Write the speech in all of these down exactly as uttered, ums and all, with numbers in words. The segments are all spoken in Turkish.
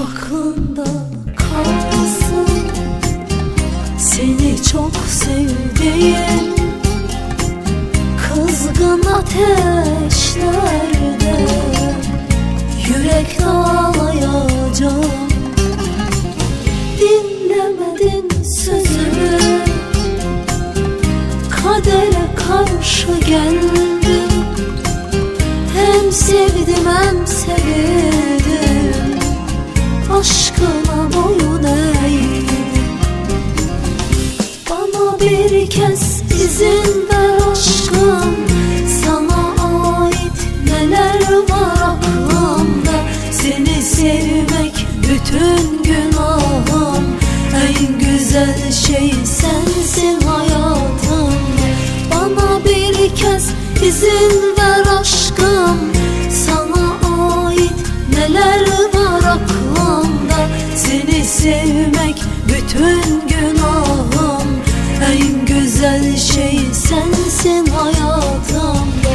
aklında kalsın. Seni çok sevdiğim kızgın ateşlerde yürek dağlayacağım. Dinlemedin sözümü, kadere karşı geldim. Hem sevdim hem sevildim, aşkına boyun eğdim. Bana bir kez izin ver aşkım, sana ait neler var aklımda. Seni sevmek bütün günahım, en güzel şey sensin hayatım. Bana bir kez izin ver aşkım, sana ait neler var aklımda. Seni sevmek bütün günahım, en güzel şey sensin hayatımda.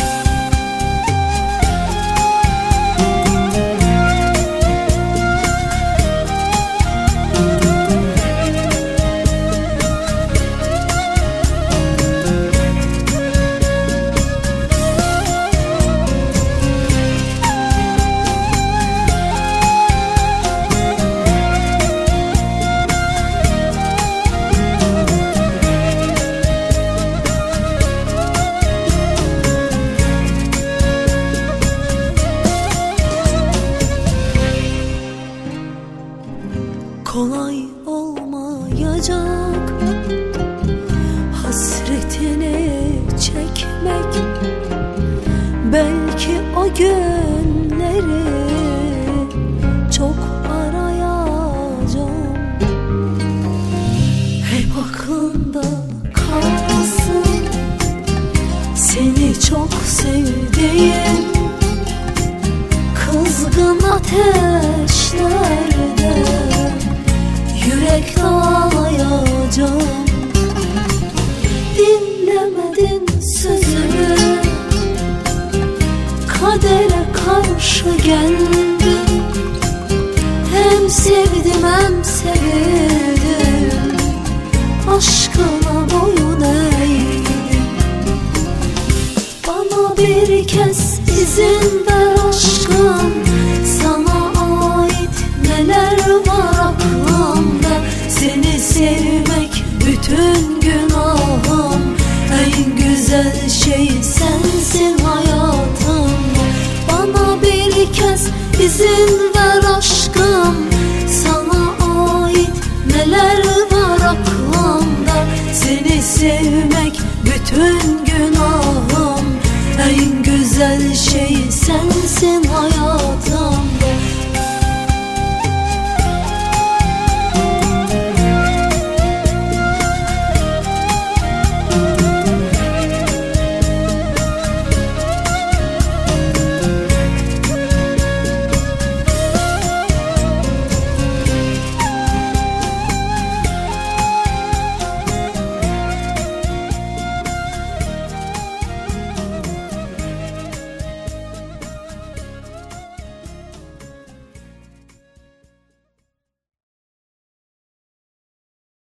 Kolay olmayacak hasretini çekmek. Belki o günleri çok arayacağım. Hep aklında kalsın, seni çok sevdiğim kızgın ateşlerde yürek dağlayacağım. Dinlemedin sözümü, kadere karşı geldim. Hem sevdim hem sevildim,